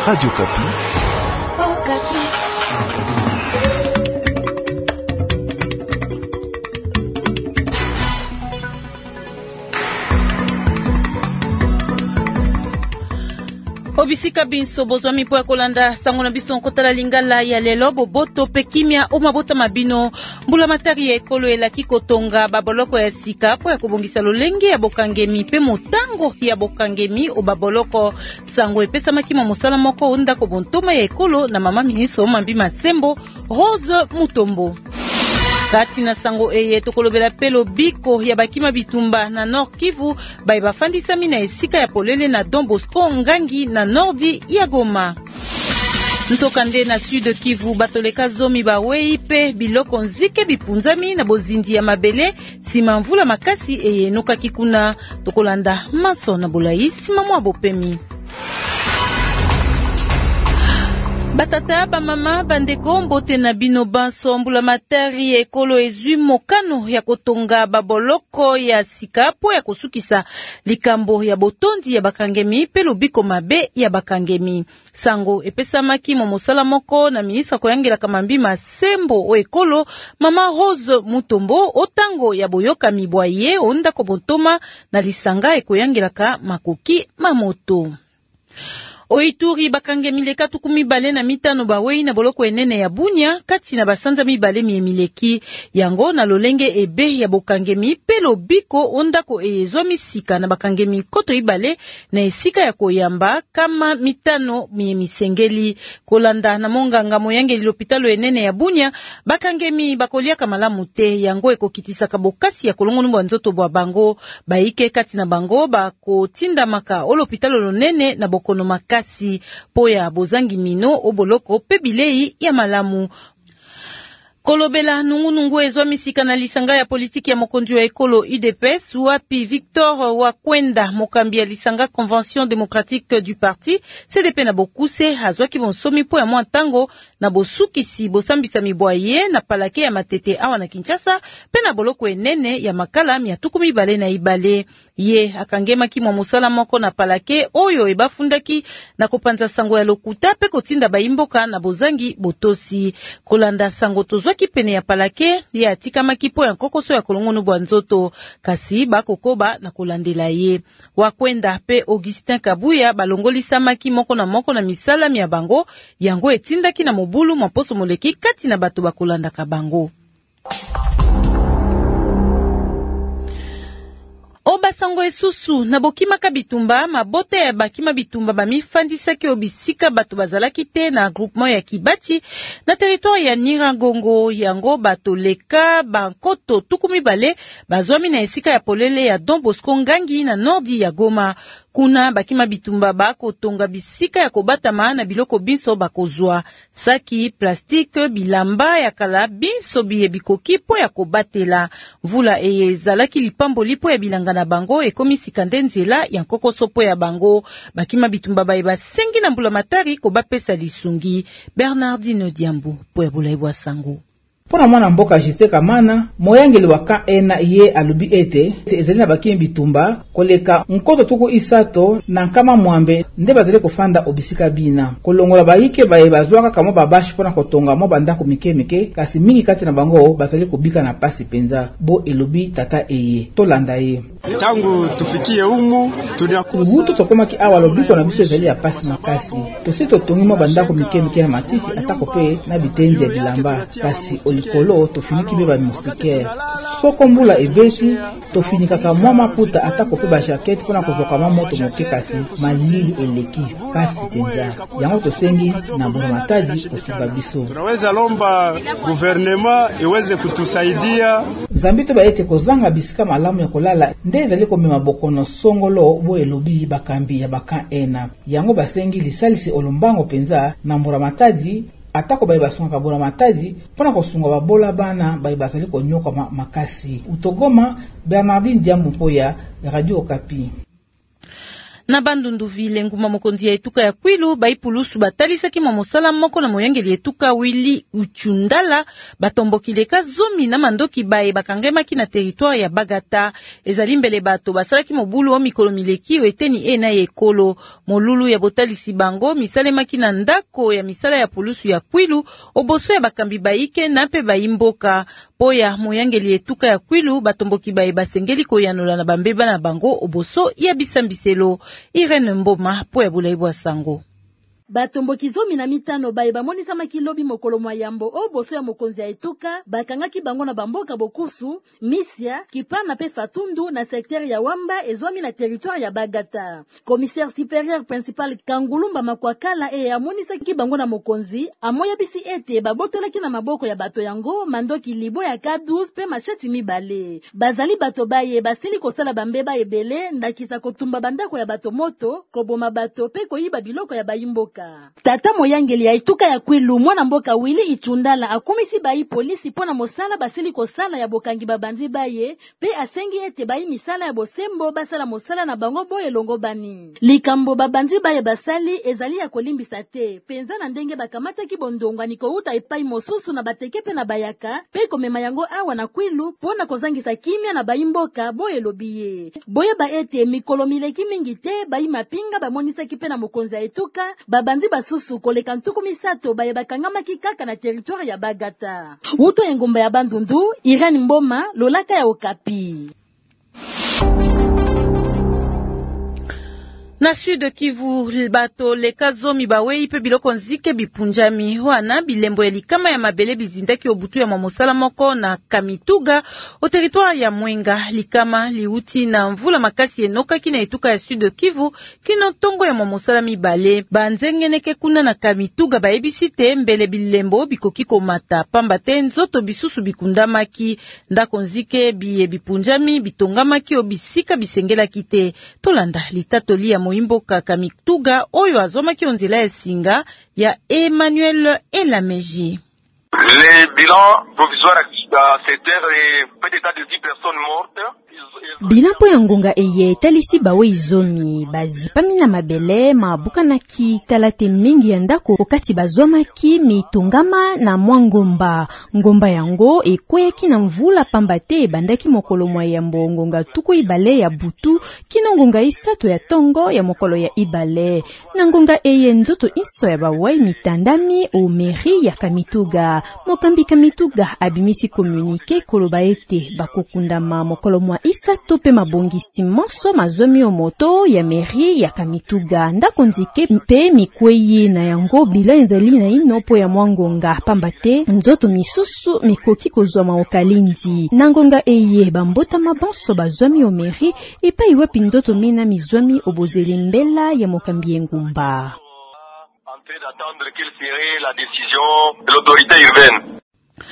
Radio Kapi. Oh, Kapi. Obisika binso bozwa mipo ya kolanda sango na biso nkotala lingala ya lelo boboto pekimia omabota mabino mbula matari ya ekolo elaki kotonga baboloko ya sika po ya kobongisa lolenge ya bokangemi pe motango ya bokangemi o baboloko sango epesa makima mosala moko onda ko bontoma ya ekolo na mama ministre Mambi Masembo Rose Mutombo. Kati na sango eye tokolobela pelo biko ya bakima bitumba na Nord Kivu bai bafandisa mina esika ya polele na Don Bosco Ngangi na Nordi ya Goma. Ntokande na Sud Kivu batoleka zomi bawei pe biloko nzike bipunzami na bozindi ya mabele sima mvula makasi eye noka kikuna tokolanda maso na bolai sima mwa bopemi. Batata ba mama bandeko mbote na bino banso mbula matari ekolo ezwi mokano ya kotonga baboloko ya sika po ya kosukisa likambo ya botondi ya bakangemi pe lobiko mabe ya bakangemi. Sango epesamaki mosala moko na ministre koyangela Mambi Masembo o ekolo mama Rose Mutombo otango ya boyoka mibwaye onda ko bontoma na lisanga ekoyangelaka makoki mamoto. Oituri bakangemi leka tukumi bale na mitano bawei na boloko enene ya Bunia kati na basanza mibale mileki yango na lolenge ebe ya bokangemi pelo biko ondako ezwa misika na bakangemi koto ibale na esika ya koyamba kama mitano misengeli kolanda na monganga moyangeli lopitalo enene ya Bunia bakangemi bakolia kamalamu te yango ekokitisa kabokasi ya kolongo numba nzoto bwa bango baike kati na bango bakotinda maka olopitalo lonene na bokono maka po ya bozangi mino oboloko pe bilei ya malamu. Kolobela nungu ezwa misika na lisanga ya politiki ya mokonzi wa ekolo UDPS wapi Victor Wakwenda mokambi ya lisanga Convention démocratique du parti CDP na bokuse hazwaki bonsomi po ya mwa tango na bosukisi bosambisa mibwaye na palake ya matete awa na Kinshasa pe na boloko enene ya makala miatukumi bale na ibale. Ye akangema ki mwa musala moko na palake oyo ebafundaki na kopanza sango ya lokuta pe kotinda baimboka na bozangi botosi kolanda sango tozwaki pene ya palake ya atika makipo ya nkokoso ya kolongono bwa nzoto kasi bakokoba na kolandela ye. Wakwenda pe Augustin Kabuya balongolisa maki moko na misala mia bango yango etindaki na mobulu maposo moleki kati na bato bakolanda ka bango. Oba sango esusu na bokima kabitumba mabote ya bakima bitumba bamifandisaki obisika bato bazalaki te na groupement ya Kibati na territoire ya Nyiragongo yango bato leka bankoto tukumi bale bazwami na esika ya polele ya Don Bosco Ngangi na Nordi ya Goma. Kuna bakima bitumba bako tonga bisika ya kobatama na biloko binso bakozwa saki plastique bilamba ya kala binso biye bikoki po ya kobatela vula ezalaki lipambo lipo ya bilanga na bango ekomisika ndenzela ya nkokoso po ya bango bakima bitumba baeba sengi na mbula matari ko bapesa lisungi. Bernardino Diambu po ya bulaibwa sango. Pona mwana mboka Justin Kamana moyangeli wa ka ena ye alubi ete ezali na bakimi bitumba koleka nkoto tuku isato na nkama mwambe nde bazali kofanda obisika bina kolongola baike baye bazwaka kamo babashi pona kotonga mo bandako mike kasi mingi kati na bango bazali kobika na pasi penza bo elobi tata eye tolanda ye tangu tufikie umu tuliakubutu tokomaki awa lobiko na biso ezali ya pasi makasi tosito tongimo bandako mike na matiti atako pe na bitenzi ya bilamba kasi olikolo tofiniki beba moustiquaire soko mbula ebeti tofinikaka mwa maputa atako pe ba jaquette pona kozoka moto moke kasi malili eleki pasi penza yango tosengi na bona matadi kosuba biso tunaweza lomba gouvernement iweze kutusaidia zambito ba ete kozanga bisika malamu ya kolala nde ezali komema bokono songolo bo elobi bakambi ya baka ena yango basengi lisalisi olombango penza na mbura matadi atako baye basunga kabona matadi pona kosunga babola bana baye basali konyoka makasi utogoma. Bernardine Diambu po ya Radio Okapi. Na Bandundu vile nguma mokonzi ya etuka ya Kwilu baipulusu batalisaki mwa mosala moko na moyangeli etuka Willy Uchundala batombokileka zomi na mandoki baye bakangemaki na territoire ya Bagata ezali mbele bato basalaki mobulu o mikolo mileki eteni na ekolo molulu ya botalisi bango misalemaki na ndako ya misala ya pulusu ya Kwilu oboso ya bakambi baike na pe bayimboka poya moyangeli etuka ya Kwilu batomboki baye basengeli koyanola na bambeba na bango oboso ya bisambiselo. Irene Mboma po ya Bulaibu wa Sango. Batomboki zomi na mitano baye bamonisa makilobi mokolo mwa yambo o boso ya mokonzi ya etuka bakangaki bango na bamboka Bokusu, Misia, Kipana pe Fatundu na secteur ya Wamba ezwami na territoire ya Bagata. Commissaire supérieur principal Kangulumba Makwakala amonisa ki bango na mokonzi amoya bisi ete babotolaki na maboko ya bato yango mandoki libo ya K12 pe macheti mibale. Bazali bato baye basili kosala bambeba ebele ndakisa kotumba bandako ya bato moto koboma bato pe koyiba biloko ya bayimboka. Tata moyangeli ya etuka ya Kwilu mwana mboka Willy Uchundala akomisi bayi polisi pona mosala basili kosala ya bokangi babandi baye pe asengi ete bayi misala ya bosembo basala mosala na bango boye longo bani. Likambo babandi baye basali ezali ya kolimbisa te penza na ndenge bakamata ki bondongwa ni kouta epai mosusu na bateke pe na bayaka pe komema yango awa na Kwilu pona kozangisa kimia na bayi mboka boye lobiye. Boye ba ete mikolo mileki mingi te bayi mapinga bamonisa ki pe na mokonzi ya etuka bandi basusu koleka ntuku misato baye bakangamaki kaka na territoire ya Bagata. Wuto engomba ya Bandundu, Irene Mboma, Lolaka ya Okapi. Na Sud Kivu bato leka zomi bawe ipe biloko nzike bipunjami wana bilembo ya likama ya mabele bizindaki obutu ya mamosala moko na Kamituga o territoire ya Mwenga. Likama liuti na mvula makasi enokaki na etuka ya Sud Kivu kino tongo ya mamosala mibale banzengeneke kuna na Kamituga baebisite mbele bilembo bikoki komata pamba te nzoto bisusu bikundamaki ndako nzike biye bipunjami bitongamaki obisika bisengelaki te tolanda litatoli ya Moimboka Kamituga oyo azomaki onzela ya singa ya Emmanuel Elameji. Les bilans provisoires à cette heure est peut-être de 10 personnes mortes. Bilampo ya ngonga eye talisi bawe izomi bazipami na mabele mabukanaki talate mingi ya ndako okati bazwamaki mitongama na mwangomba ngomba yango ekweyaki na mvula pambate bandaki mokolo mwa yambo ngonga tuku ibale ya butu kino ngonga isato ya tongo ya mokolo ya ibale na ngonga eye nzoto iso ya bawe mitandami o mairie ya Kamituga mokambi Kamituga abimisi communiqué koloba ete bakokundama mokolo mwa isato pe mabongisi moso mazomi o moto ya mairie ya Kamituga ndako nzike mpe mikweye na yango bila ezali na inopo ya mwangonga pambate nzoto misusu mikoki kozwa maokalindi na ngonga eye bambota mabonso bazomi o mairie epa iwepi nzoto mina mizwami obozeli mbela ya mokambi engumba. En train d'attendre quelle serait la décision de l'autorité urbaine.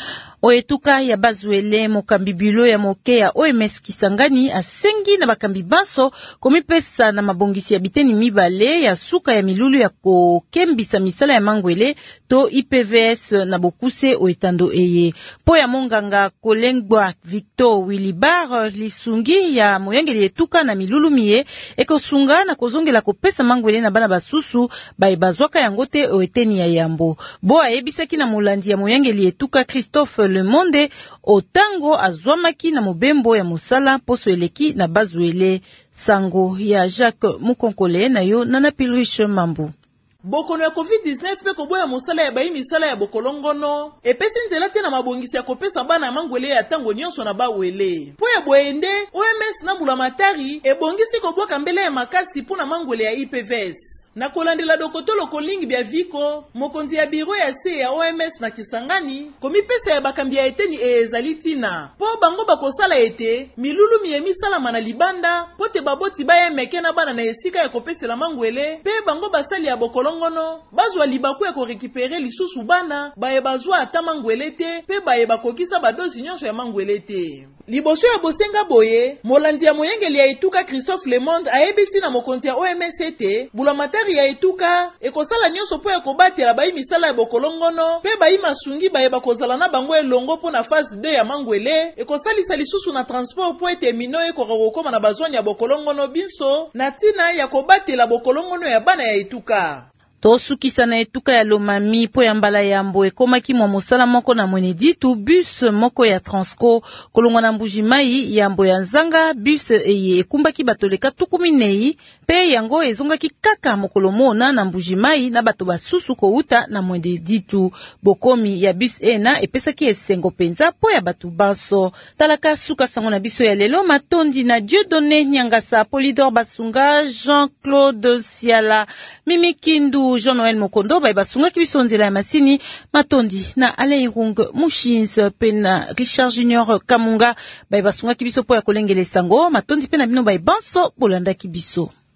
Oetuka ya Bazuele mokambi bilo ya moke ya OMS Kisangani asengi na bakambi baso komipesa na mabongisi ya biteni mibale ya suka ya milulu ya kokembisa misala ya mangwele to IPVS na bokuse oetando eye. Po ya monganga Kolengwa Victor Wilibar lisungi ya moyangeli etuka na milulu miye ekosunga na kozongela kopesa mangwele na bana basusu baibazwaka yangote oeteni ya yambo. Bo aebisaki na mulandi ya moyangeli etuka Christophe Le Monde otango azwamaki na mobembo ya musala poso eleki na Bazuele sango ya Jacques Mukonkole na yo nana Pilriche Mambu. Bokono ya COVID-19 pe koboya mosala ya bayi misala ya bokolongono epesi nzela te na mabongisi ya kopesa bana mangwele ya tango nyonso na bawele po ya boende OMS na Mbulamatari ebongisi kobwaka mbele ya makasi pona mangwele ya IPVS. Na kolandela dokotolo kolingi bya viko, mokonzi ya biro ya C ya OMS na Kisangani, komipesa ya bakambi ya eteni ezali tina. Po bango bakosala ete, milulu miyemi salama na libanda, pote baboti baye meke na bana na esika ya kopesela mangwele, pe bango basali ya bokolongono, bazwa libaku ya korekipere lisusu bana, baye bazwa ata mangwele te, pe baye bakokisa badozi nyonso ya mangwele te. liboso ya bosenga boye molandi ya moyengeli ya etuka Christophe Lemonde ayebisi na mokonzi ya OMS ete bulamatari ya etuka ekosala nyonso po ya kobatela bayi misala ya bokolongono pe bayi masungi bayeba kozala na bango elongo po na phase 2 ya mangwele ekosalisa lisusu na transport po ete mino ekoka kokoma na bazwani ya bokolongono binso na tina ya kobatela bokolongono ya bana ya etuka. Tosukisa na etuka ya Lomami po ya mbala yambo ekomaki mwa mosala moko na Mweneditu bus moko ya Transco kolongwa na Mbujimai yambo ya nzanga bus eye ekumbaki batoleka 14 pe yango ezongaki kaka mokolo mona na Mbujimai na bato basusu kouta na Mweneditu. Bokomi ya bus ena epesaki esengo penza po ya bato banso. Talaka suka sango na biso ya lelo matondi na Dieudonné Nyangasa, Polydor Basunga, Jean-Claude Siala, Mimi Kindu, Jean-Noël Mokondo basunga kibiso nzela ya masini matondi na Alain Rung Mushins pena Richard Junior Kamunga basunga kibiso po ya kolengele sango matondi pena bino banso bolanda kibiso.